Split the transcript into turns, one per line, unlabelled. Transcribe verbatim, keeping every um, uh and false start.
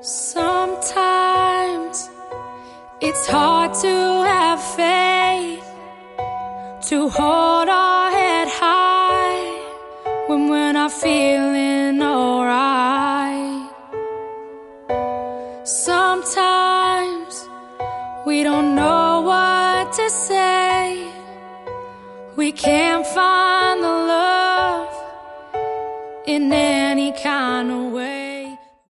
Sometimes it's hard to have faith, to hold our head high when we're not feeling alright. Sometimes we don't know what to say, we can't find the love in any kind of way.